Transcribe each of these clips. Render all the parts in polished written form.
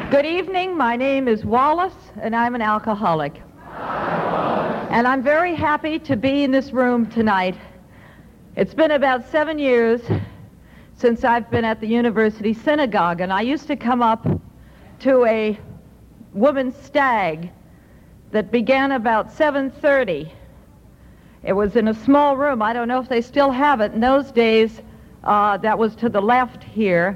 Good evening. My name is Wallace, and I'm an alcoholic. And I'm very happy to be in this room tonight. It's been about 7 years since I've been at the University Synagogue, and I used to come up to a woman's stag that began about 7:30. It was in a small room. I don't know if they still have it. In those days, that was to the left here.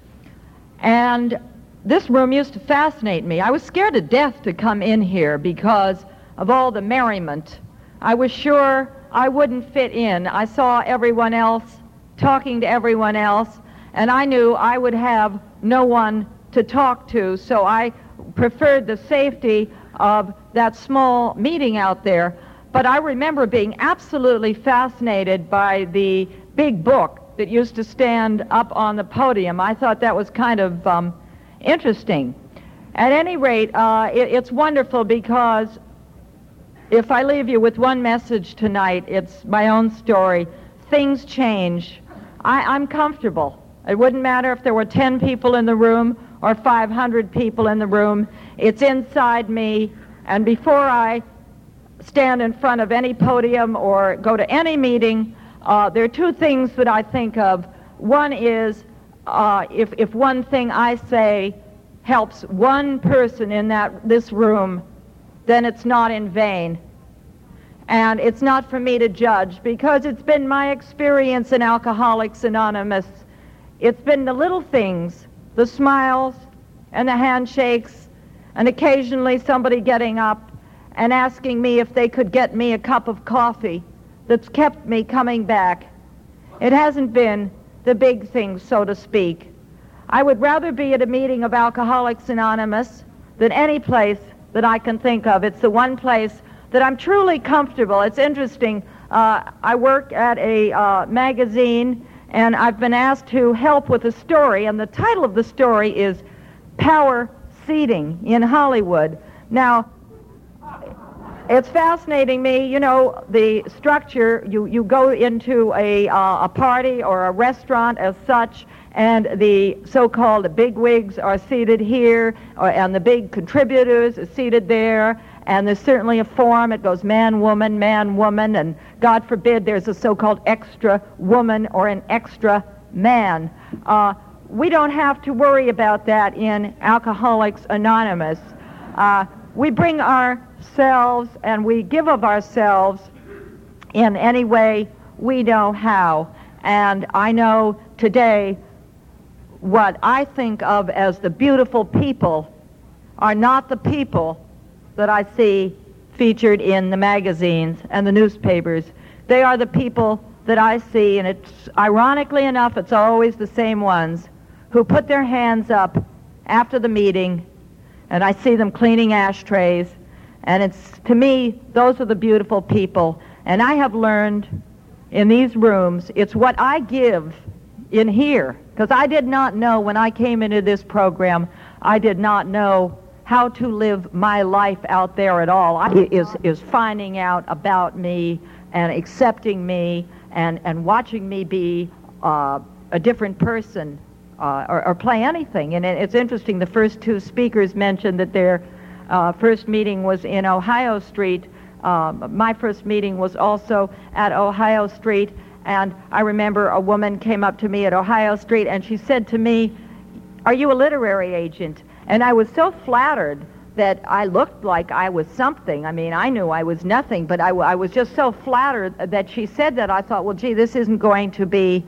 And this room used to fascinate me. I was scared to death to come in here because of all the merriment. I was sure I wouldn't fit in. I saw everyone else talking to everyone else, and I knew I would have no one to talk to, so I preferred the safety of that small meeting out there. But I remember being absolutely fascinated by the big book that used to stand up on the podium. I thought that was kind of interesting. At any rate, it's wonderful because if I leave you with one message tonight, it's my own story. Things change. I'm comfortable. It wouldn't matter if there were 10 people in the room or 500 people in the room. It's inside me, and before I stand in front of any podium or go to any meeting, there are two things that I think of. One is if one thing I say helps one person in this room, then it's not in vain. And it's not for me to judge, because it's been my experience in Alcoholics Anonymous. It's been the little things, the smiles and the handshakes, and occasionally somebody getting up and asking me if they could get me a cup of coffee that's kept me coming back. It hasn't been the big things, so to speak. I would rather be at a meeting of Alcoholics Anonymous than any place that I can think of. It's the one place that I'm truly comfortable. It's interesting. I work at a magazine, and I've been asked to help with a story, and the title of the story is Power Seating in Hollywood. Now, it's fascinating me, you know, the structure. You go into a party or a restaurant as such, and the so-called bigwigs are seated here, and the big contributors are seated there, and there's certainly a form. It goes man, woman, and God forbid there's a so-called extra woman or an extra man. We don't have to worry about that in Alcoholics Anonymous. We bring ourselves and we give of ourselves in any way we know how. And I know today what I think of as the beautiful people are not the people that I see featured in the magazines and the newspapers. They are the people that I see, and it's ironically enough, it's always the same ones who put their hands up after the meeting, and I see them cleaning ashtrays, and it's, to me, those are the beautiful people. And I have learned in these rooms, it's what I give in here, because I did not know when I came into this program, I did not know how to live my life out there at all. Is finding out about me and accepting me and watching me be a different person or play anything. And it's interesting, the first two speakers mentioned that their first meeting was in Ohio Street. My first meeting was also at Ohio Street, and I remember a woman came up to me at Ohio Street and she said to me, "Are you a literary agent?" And I was so flattered that I looked like I was something. I mean, I knew I was nothing, but I was just so flattered that she said that. I thought, well, gee, this isn't going to be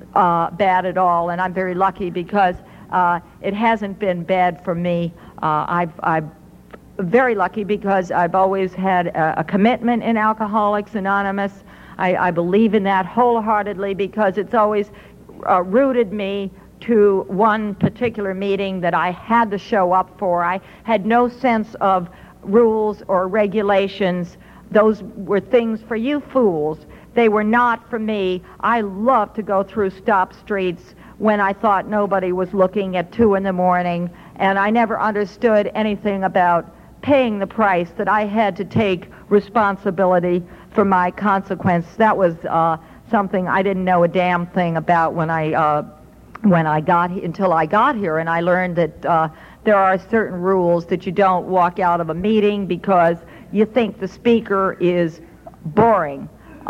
bad at all, and I'm very lucky because it hasn't been bad for me. I'm very lucky because I've always had a commitment in Alcoholics Anonymous. I believe in that wholeheartedly because it's always rooted me to one particular meeting that I had to show up for. I had no sense of rules or regulations. Those were things for you fools. They were not for me. I loved to go through stop streets when I thought nobody was looking at 2 a.m, and I never understood anything about paying the price, that I had to take responsibility for my consequence. That was something I didn't know a damn thing about when I until I got here, and I learned that there are certain rules that you don't walk out of a meeting because you think the speaker is boring.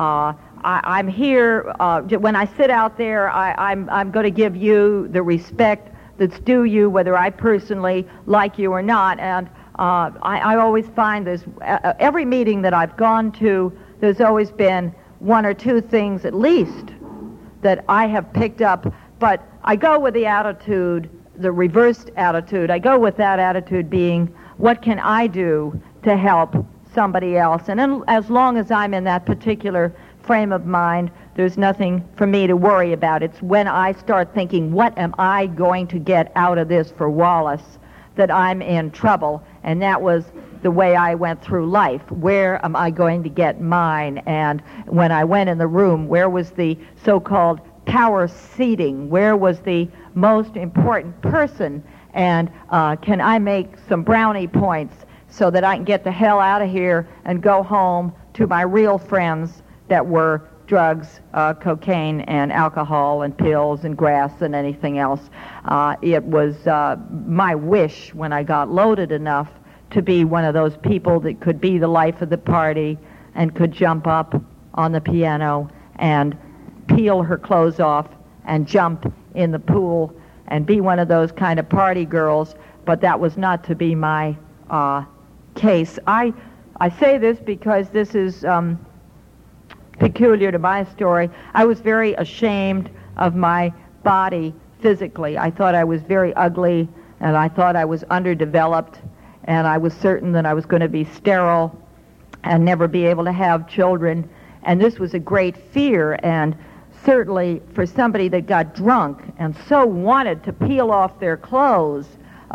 I'm here, when I sit out there, I'm going to give you the respect that's due you, whether I personally like you or not. And I always find this, every meeting that I've gone to, there's always been one or two things at least that I have picked up. But I go with the attitude, the reversed attitude. I go with that attitude being, what can I do to help somebody else? And then, as long as I'm in that particular frame of mind, there's nothing for me to worry about. It's when I start thinking, what am I going to get out of this for Wallace, that I'm in trouble. And that was the way I went through life. Where am I going to get mine? And when I went in the room, where was the so-called power seating? Where was the most important person? And can I make some brownie points so that I can get the hell out of here and go home to my real friends that were drugs, cocaine and alcohol and pills and grass and anything else. It was my wish when I got loaded enough to be one of those people that could be the life of the party and could jump up on the piano and peel her clothes off and jump in the pool and be one of those kind of party girls, but that was not to be my case. I say this because this is peculiar to my story. I was very ashamed of my body physically. I thought I was very ugly, and I thought I was underdeveloped, and I was certain that I was going to be sterile and never be able to have children, and this was a great fear. And certainly for somebody that got drunk and so wanted to peel off their clothes,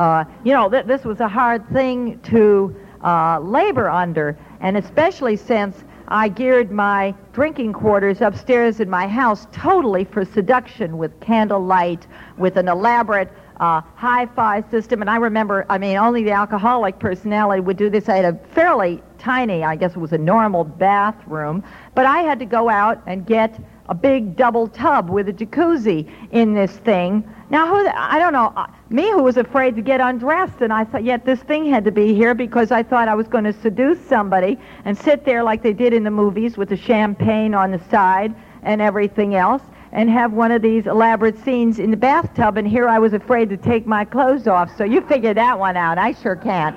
this was a hard thing to labor under, and especially since I geared my drinking quarters upstairs in my house totally for seduction, with candlelight, with an elaborate hi-fi system. And I remember, only the alcoholic personality would do this. I had a fairly tiny, I guess it was a normal bathroom, but I had to go out and get a big double tub with a jacuzzi in this thing. Now, I don't know, me who was afraid to get undressed, and I thought, yet this thing had to be here because I thought I was going to seduce somebody and sit there like they did in the movies with the champagne on the side and everything else and have one of these elaborate scenes in the bathtub, and here I was afraid to take my clothes off. So you figure that one out. I sure can't.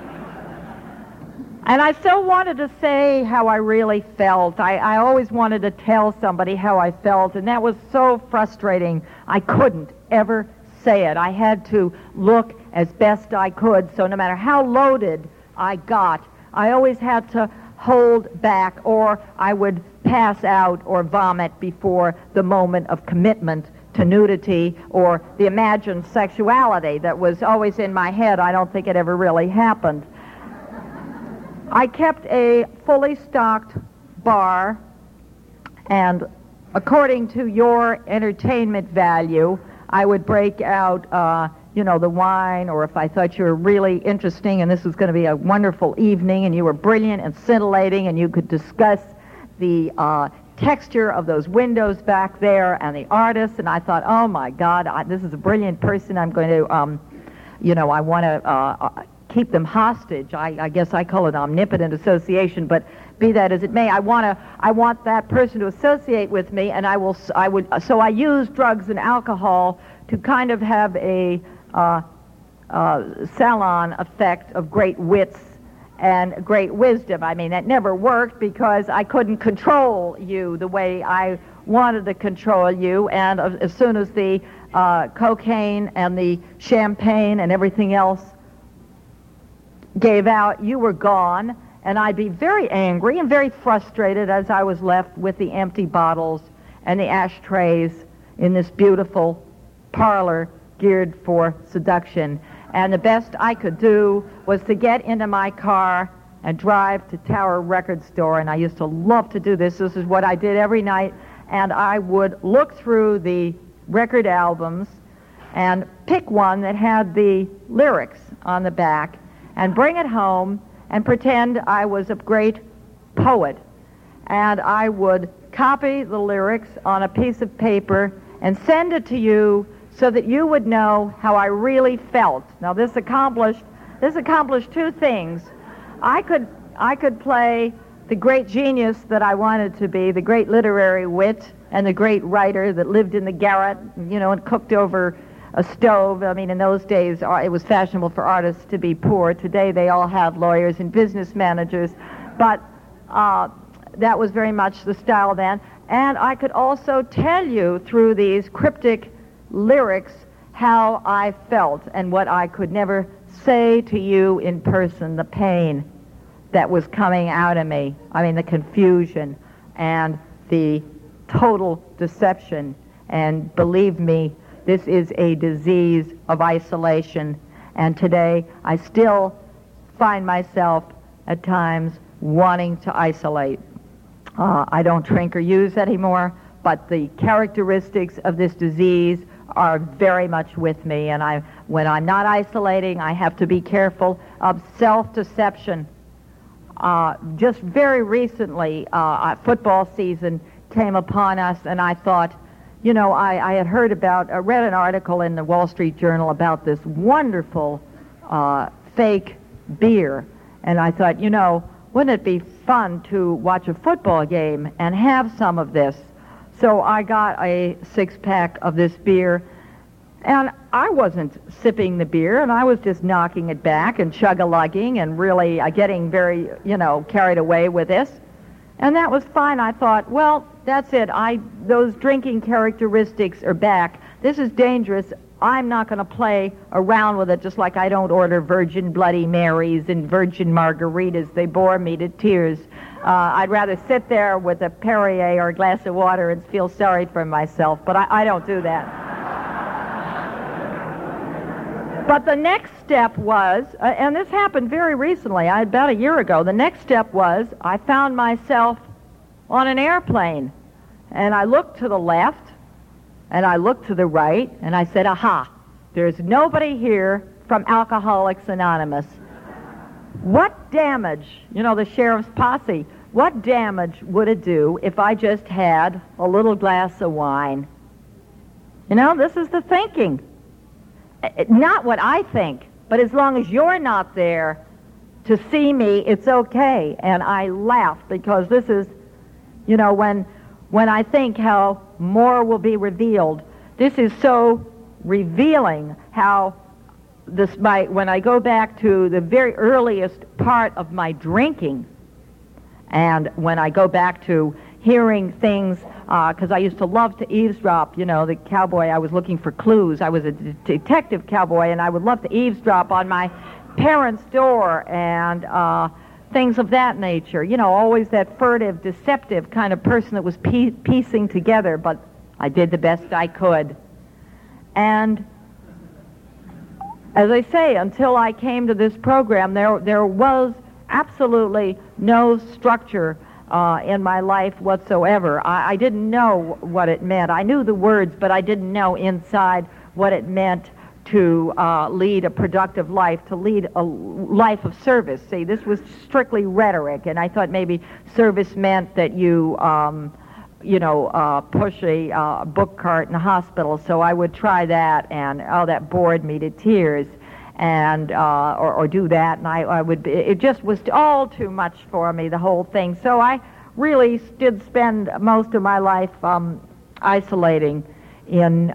And I still wanted to say how I really felt. I always wanted to tell somebody how I felt, and that was so frustrating. I couldn't ever say it. I had to look as best I could, so no matter how loaded I got, I always had to hold back, or I would pass out or vomit before the moment of commitment to nudity or the imagined sexuality that was always in my head. I don't think it ever really happened. I kept a fully stocked bar, and according to your entertainment value, I would break out, the wine, or if I thought you were really interesting and this was going to be a wonderful evening and you were brilliant and scintillating and you could discuss the texture of those windows back there and the artists, and I thought, oh my God, this is a brilliant person. I'm going to, I want to keep them hostage. I guess I call it omnipotent association, but be that as it may, I want that person to associate with me, and so I use drugs and alcohol to kind of have a salon effect of great wits and great wisdom. That never worked because I couldn't control you the way I wanted to control you, and as soon as the cocaine and the champagne and everything else gave out, you were gone, and I'd be very angry and very frustrated as I was left with the empty bottles and the ashtrays in this beautiful parlor geared for seduction. And the best I could do was to get into my car and drive to Tower Record Store, and I used to love to do this. This is what I did every night, and I would look through the record albums and pick one that had the lyrics on the back and bring it home and pretend I was a great poet. And I would copy the lyrics on a piece of paper and send it to you so that you would know how I really felt. Now, this accomplished two things. I could play the great genius that I wanted to be, the great literary wit and the great writer that lived in the garret, and cooked over a stove. I mean, in those days, it was fashionable for artists to be poor. Today, they all have lawyers and business managers. But that was very much the style then. And I could also tell you through these cryptic lyrics how I felt and what I could never say to you in person, the pain that was coming out of me. I mean, the confusion and the total deception. And believe me, this is a disease of isolation. And today, I still find myself at times wanting to isolate. I don't drink or use anymore, but the characteristics of this disease are very much with me. And when I'm not isolating, I have to be careful of self-deception. Just very recently, football season came upon us, and I thought, I had read an article in the Wall Street Journal about this wonderful fake beer, and I thought, wouldn't it be fun to watch a football game and have some of this? So I got a six-pack of this beer, and I wasn't sipping the beer, and I was just knocking it back and chug-a-lugging and really getting very, carried away with this. And that was fine. I thought, well, that's it. Those drinking characteristics are back. This is dangerous. I'm not going to play around with it, just like I don't order Virgin Bloody Marys and Virgin Margaritas. They bore me to tears. I'd rather sit there with a Perrier or a glass of water and feel sorry for myself, but I don't do that. But the next step was, and this happened very recently, about a year ago, the next step was I found myself on an airplane, and I looked to the left, and I looked to the right, and I said, aha, there's nobody here from Alcoholics Anonymous. What damage, the sheriff's posse, what damage would it do if I just had a little glass of wine? This is the thinking. Not what I think, but as long as you're not there to see me, it's okay. And I laugh because this is, when I think how more will be revealed, this is so revealing how when I go back to the very earliest part of my drinking, and when I go back to hearing things, because I used to love to eavesdrop, the cowboy, I was looking for clues. I was a detective cowboy, and I would love to eavesdrop on my parents' door and things of that nature. Always that furtive, deceptive kind of person that was piecing together, but I did the best I could. And as I say, until I came to this program, there was absolutely no structure in my life whatsoever. I didn't know what it meant. I knew the words, but I didn't know inside what it meant to lead a productive life, to lead a life of service. See, this was strictly rhetoric, and I thought maybe service meant that you, push a book cart in a hospital, so I would try that, and that bored me to tears, and or do that, and I would. It just was all too much for me, the whole thing. So I really did spend most of my life isolating in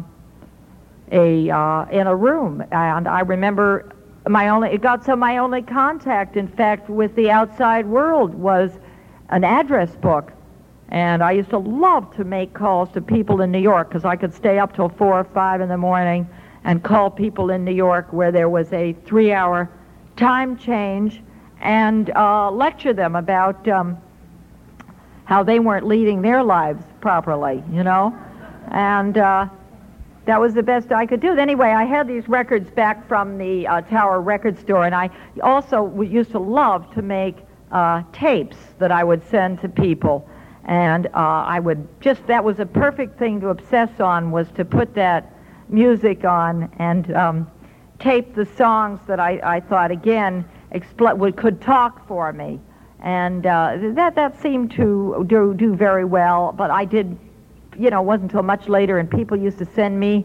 a room, and I remember my only contact, in fact, with the outside world was an address book. And I used to love to make calls to people in New York because I could stay up till 4 or 5 in the morning and call people in New York where there was a 3-hour time change and lecture them about how they weren't leading their lives properly, And that was the best I could do. Anyway, I had these records back from the Tower Record Store, and I also used to love to make tapes that I would send to people. And that was a perfect thing to obsess on, was to put that music on and tape the songs that I thought, again, could talk for me. And that seemed to do very well, but I did, it wasn't until much later, and people used to send me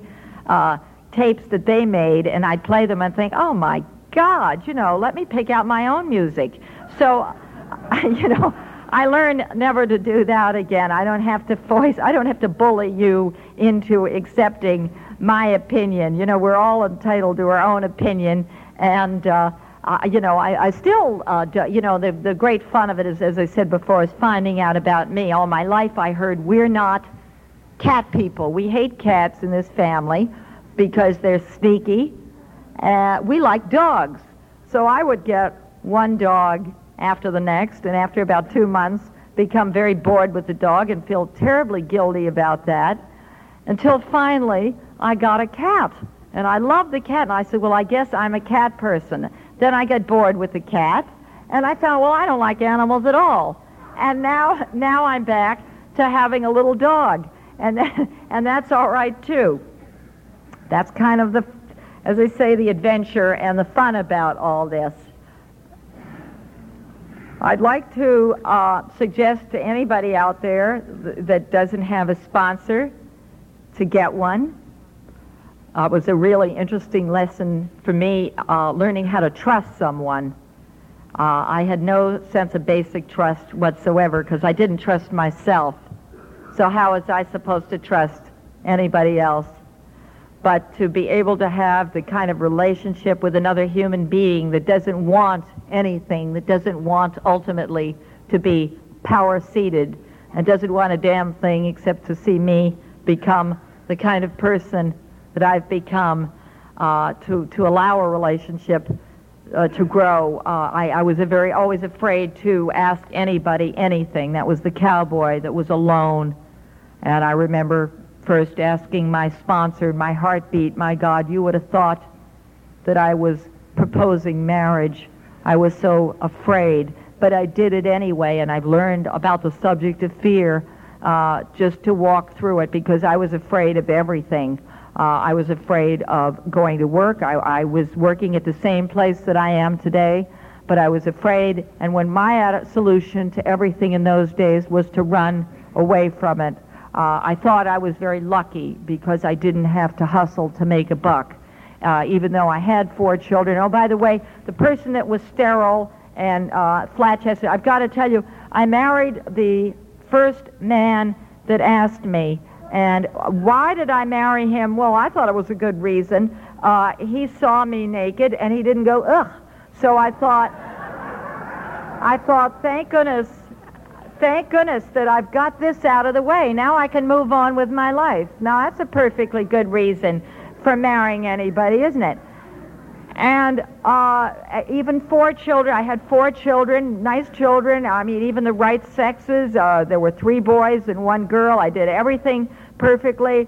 tapes that they made, and I'd play them and think, oh my God, let me pick out my own music. So, I learned never to do that again. I don't have to bully you into accepting my opinion. We're all entitled to our own opinion, and I still, the great fun of it is, as I said before, is finding out about me. All my life I heard we're not cat people. We hate cats in this family because they're sneaky. We like dogs. So I would get one dog after the next, and after about 2 months, become very bored with the dog and feel terribly guilty about that, until finally I got a cat. And I loved the cat, and I said, well, I guess I'm a cat person. Then I got bored with the cat, and I found, well, I don't like animals at all. And now I'm back to having a little dog, and that's all right, too. That's kind of the, as I say, the adventure and the fun about all this. I'd like to suggest to anybody out there that doesn't have a sponsor to get one. It was a really interesting lesson for me, learning how to trust someone. I had no sense of basic trust whatsoever because I didn't trust myself. So how was I supposed to trust anybody else? But to be able to have the kind of relationship with another human being that doesn't want anything, that doesn't want ultimately to be power-seated, and doesn't want a damn thing except to see me become the kind of person that I've become, to allow a relationship to grow. I was always afraid to ask anybody anything. That was the cowboy that was alone. And I remember first asking my sponsor, my heartbeat, my God, you would have thought that I was proposing marriage. I was so afraid, but I did it anyway, and I've learned about the subject of fear just to walk through it because I was afraid of everything. I was afraid of going to work. I was working at the same place that I am today, but I was afraid, and when my solution to everything in those days was to run away from it, I thought I was very lucky because I didn't have to hustle to make a buck, even though I had 4 children. Oh, by the way, the person that was sterile and flat-chested, I've got to tell you, I married the first man that asked me, and why did I marry him? Well, I thought it was a good reason. He saw me naked, and he didn't go, ugh. So I thought, thank goodness that I've got this out of the way. Now I can move on with my life. Now that's a perfectly good reason for marrying anybody, isn't it? And even 4 children. I had 4 children, nice children. I mean, even the right sexes. There were 3 boys and 1 girl. I did everything perfectly.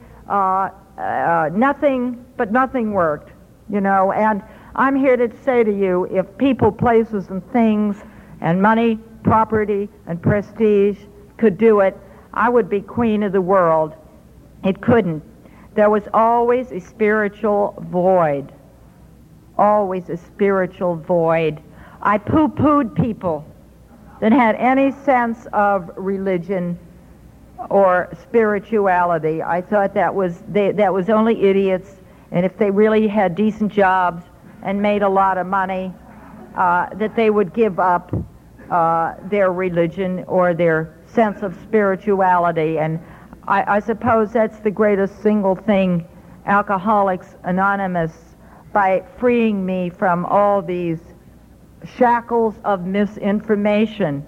Nothing worked, And I'm here to say to you, if people, places, and things, and money, property, and prestige could do it, I would be queen of the world. It couldn't. There was always a spiritual void. Always a spiritual void. I poo-pooed people that had any sense of religion or spirituality. I thought that was only idiots, and if they really had decent jobs and made a lot of money, that they would give up their religion or their sense of spirituality. And I suppose that's the greatest single thing Alcoholics Anonymous, by freeing me from all these shackles of misinformation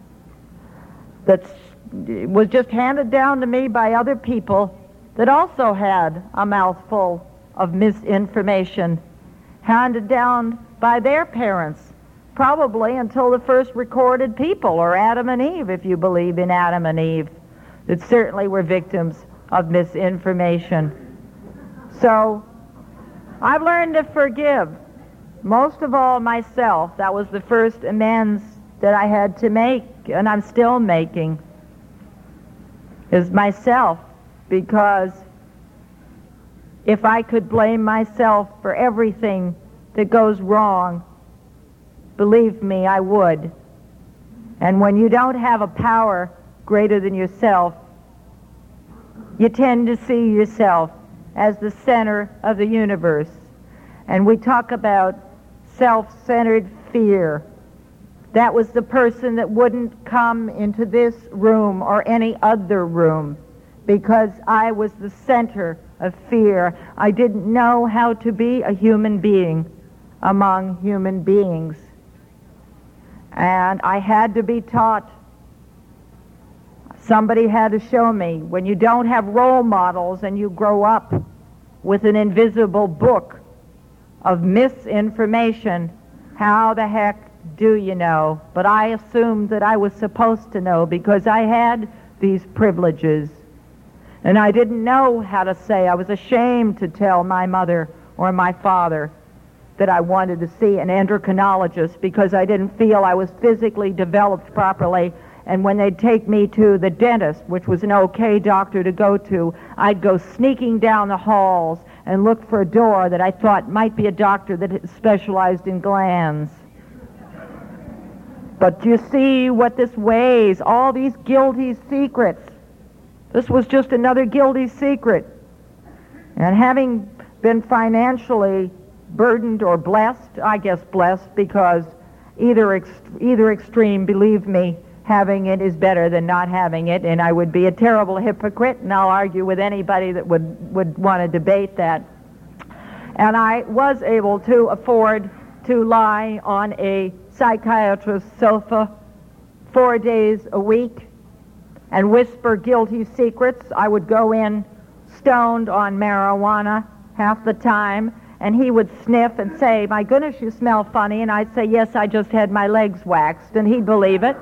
that was just handed down to me by other people that also had a mouthful of misinformation handed down by their parents, probably until the first recorded people, or Adam and Eve, if you believe in Adam and Eve, that certainly were victims of misinformation. So I've learned to forgive, most of all myself. That was the first amends that I had to make, and I'm still making, is myself, because if I could blame myself for everything that goes wrong, believe me, I would. And when you don't have a power greater than yourself, you tend to see yourself as the center of the universe. And we talk about self-centered fear. That was the person that wouldn't come into this room or any other room because I was the center of fear. I didn't know how to be a human being among human beings. And I had to be taught. Somebody had to show me. When you don't have role models and you grow up with an invisible book of misinformation, how the heck do you know? But I assumed that I was supposed to know because I had these privileges. And I didn't know how to say. I was ashamed to tell my mother or my father that I wanted to see an endocrinologist because I didn't feel I was physically developed properly. And when they'd take me to the dentist, which was an okay doctor to go to, I'd go sneaking down the halls and look for a door that I thought might be a doctor that specialized in glands. But you see what this weighs, all these guilty secrets. This was just another guilty secret. And having been financially burdened or blessed, I guess blessed, because either extreme, believe me, having it is better than not having it, and I would be a terrible hypocrite, and I'll argue with anybody that would want to debate that. And I was able to afford to lie on a psychiatrist's sofa 4 days a week and whisper guilty secrets. I would go in stoned on marijuana half the time, and he would sniff and say, "My goodness, you smell funny," and I'd say, "Yes, I just had my legs waxed," and he'd believe it.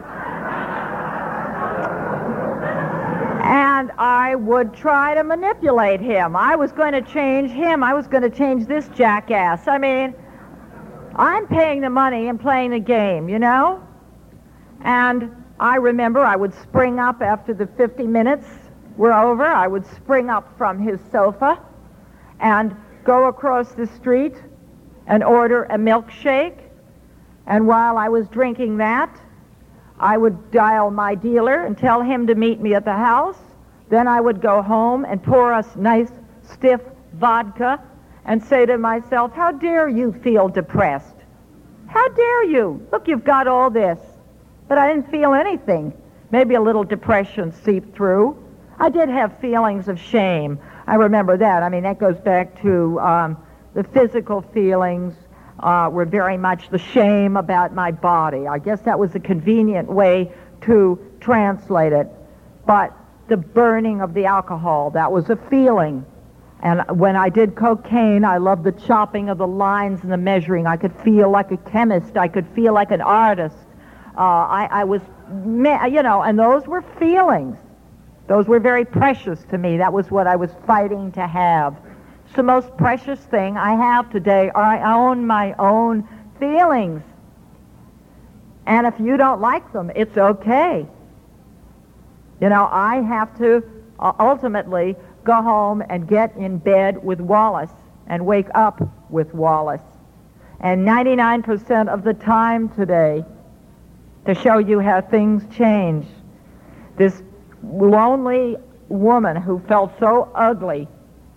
And I would try to manipulate him. I was going to change him. I was going to change this jackass. I mean, I'm paying the money and playing the game, you know? And I remember I would spring up after the 50 minutes were over. I would spring up from his sofa and go across the street and order a milkshake. And while I was drinking that, I would dial my dealer and tell him to meet me at the house. Then I would go home and pour us nice, stiff vodka and say to myself, "How dare you feel depressed? How dare you? Look, you've got all this." But I didn't feel anything. Maybe a little depression seeped through. I did have feelings of shame. I remember that. I mean, that goes back to the physical feelings were very much the shame about my body. I guess that was a convenient way to translate it. But the burning of the alcohol, that was a feeling. And when I did cocaine, I loved the chopping of the lines and the measuring. I could feel like a chemist. I could feel like an artist. I was, you know, and those were feelings. Those were very precious to me. That was what I was fighting to have. It's the most precious thing I have today. I own my own feelings. And if you don't like them, it's okay. You know, I have to ultimately go home and get in bed with Wallace and wake up with Wallace. And 99% of the time today, to show you how things change, this lonely woman who felt so ugly,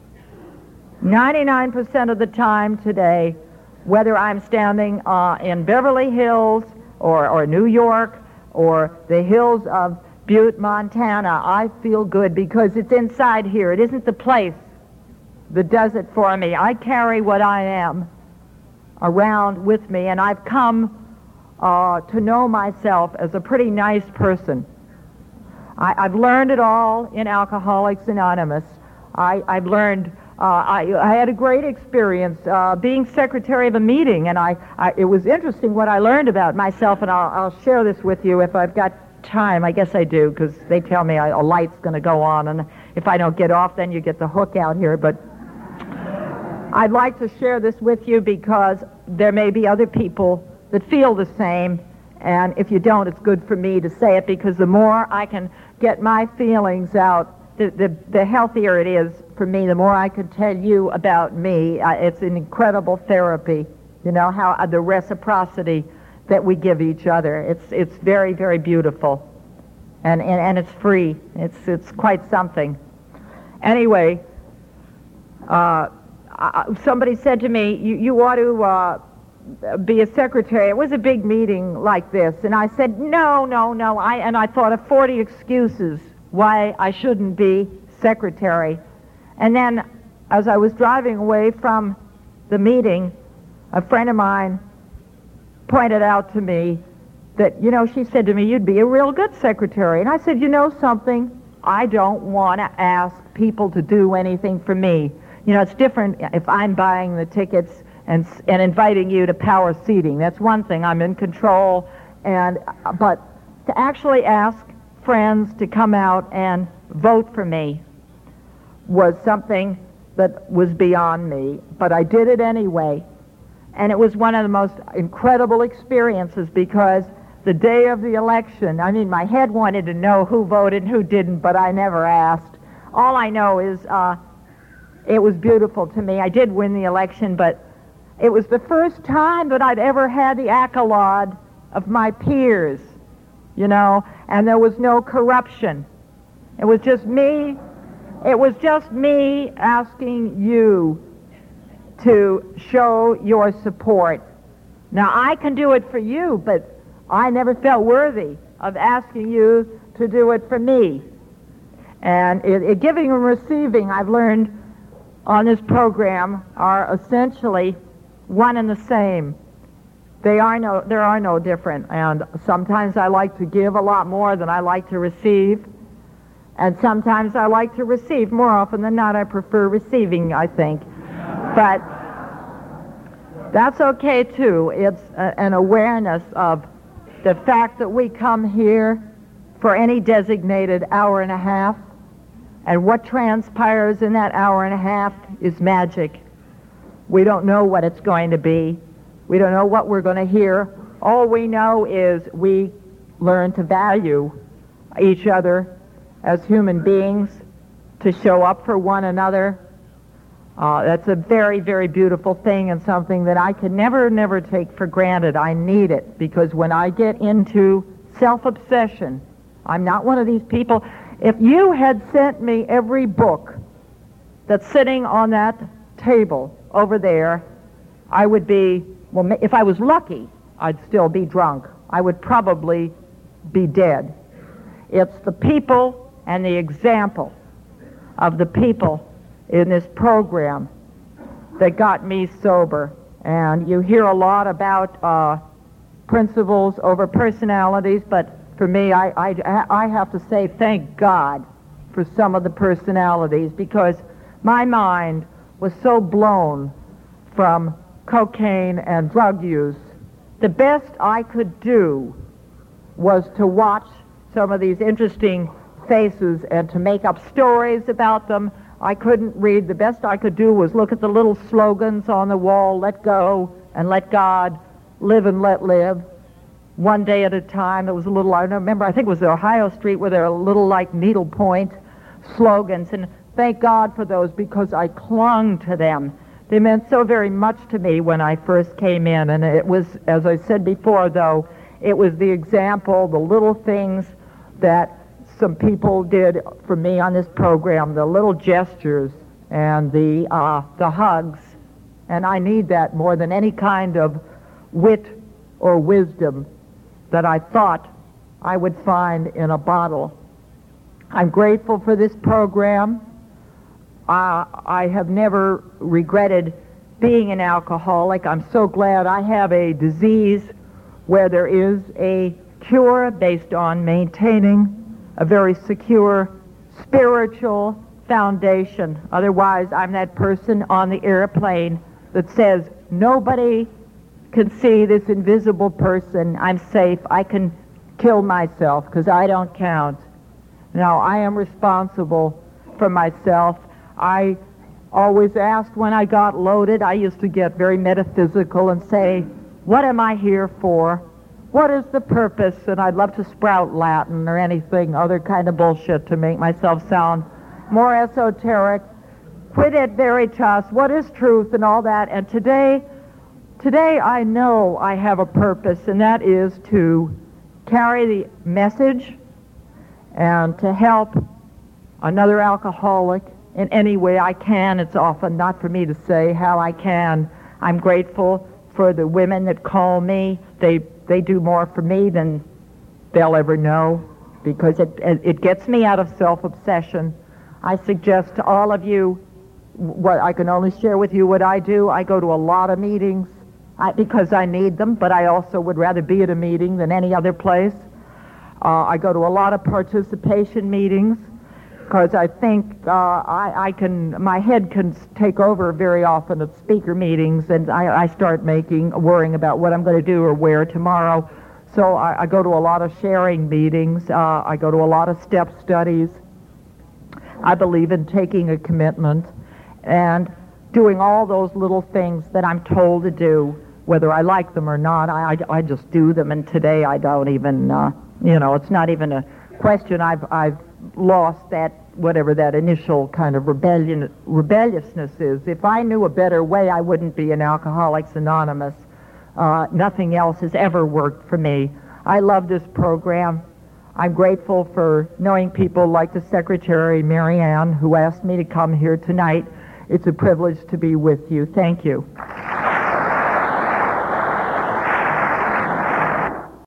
99% of the time today, whether I'm standing in Beverly Hills or New York or the hills of Butte, Montana, I feel good because it's inside here. It isn't the place that does it for me. I carry what I am around with me, and I've come to know myself as a pretty nice person. I've learned it all in Alcoholics Anonymous. I've learned, I had a great experience being secretary of a meeting, and it was interesting what I learned about myself, and I'll share this with you if I've got time. I guess I do, because they tell me a light's going to go on, and if I don't get off, then you get the hook out here. But I'd like to share this with you because there may be other people that feel the same, and if you don't, it's good for me to say it, because the more I can get my feelings out, the healthier it is for me. The more I can tell you about me, it's an incredible therapy. You know, how the reciprocity that we give each other. It's very, very beautiful, and it's free. It's quite something. Anyway, somebody said to me, you ought to be a secretary. It was a big meeting like this, and I said, no. And I thought of 40 excuses why I shouldn't be secretary. And then, as I was driving away from the meeting, a friend of mine pointed out to me that, she said to me, you'd be a real good secretary. And I said, you know something? I don't want to ask people to do anything for me. It's different if I'm buying the tickets and inviting you to power seating. That's one thing. I'm in control. But to actually ask friends to come out and vote for me was something that was beyond me. But I did it anyway. And it was one of the most incredible experiences because the day of the election, my head wanted to know who voted and who didn't, but I never asked. All I know is it was beautiful to me. I did win the election, but it was the first time that I'd ever had the accolade of my peers, and there was no corruption. It was just me. It was just me asking you to show your support. Now, I can do it for you, but I never felt worthy of asking you to do it for me. And giving and receiving, I've learned on this program, are essentially one and the same. There are no different. And sometimes I like to give a lot more than I like to receive. And sometimes I like to receive. More often than not, I prefer receiving, I think. But that's okay, too. It's an awareness of the fact that we come here for any designated hour and a half, and what transpires in that hour and a half is magic. We don't know what it's going to be. We don't know what we're going to hear. All we know is we learn to value each other as human beings, to show up for one another. That's a very, very beautiful thing, and something that I can never take for granted. I need it, because when I get into self-obsession, I'm not one of these people. If you had sent me every book that's sitting on that table over there, I would be, if I was lucky, I'd still be drunk. I would probably be dead. It's the people and the example of the people in this program that got me sober. And you hear a lot about principles over personalities, but for me, I have to say thank God for some of the personalities, because my mind was so blown from cocaine and drug use. The best I could do was to watch some of these interesting faces and to make up stories about them. I couldn't read. The best I could do was look at the little slogans on the wall: let go and let God, live and let live, one day at a time. There was a little, I don't remember, I think it was the Ohio Street, where there were little like needlepoint slogans, and thank God for those, because I clung to them. They meant so very much to me when I first came in, and it was, as I said before, though, it was the example, the little things that some people did for me on this program, the little gestures and the hugs, and I need that more than any kind of wit or wisdom that I thought I would find in a bottle. I'm grateful for this program. I have never regretted being an alcoholic. I'm so glad I have a disease where there is a cure based on maintaining a very secure spiritual foundation. Otherwise, I'm that person on the airplane that says, nobody can see this invisible person. I'm safe. I can kill myself because I don't count. No, I am responsible for myself. I always asked when I got loaded, I used to get very metaphysical and say, what am I here for? What is the purpose? And I'd love to sprout Latin or anything, other kind of bullshit to make myself sound more esoteric. Quid et veritas, what is truth, and all that. And today I know I have a purpose, and that is to carry the message and to help another alcoholic in any way I can. It's often not for me to say how I can. I'm grateful for the women that call me. They do more for me than they'll ever know, because it gets me out of self-obsession. I suggest to all of you, what I can only share with you what I do. I go to a lot of meetings because I need them, but I also would rather be at a meeting than any other place. I go to a lot of participation meetings because I think my head can take over very often at speaker meetings, and I start worrying about what I'm going to do or where tomorrow. So I go to a lot of sharing meetings. I go to a lot of step studies. I believe in taking a commitment and doing all those little things that I'm told to do, whether I like them or not. I just do them, and today I don't even, it's not even a question. I've lost that, whatever that initial kind of rebelliousness is. If I knew a better way, I wouldn't be in Alcoholics Anonymous. Nothing else has ever worked for me. I love this program. I'm grateful for knowing people like the Secretary, Mary Ann, who asked me to come here tonight. It's a privilege to be with you. Thank you.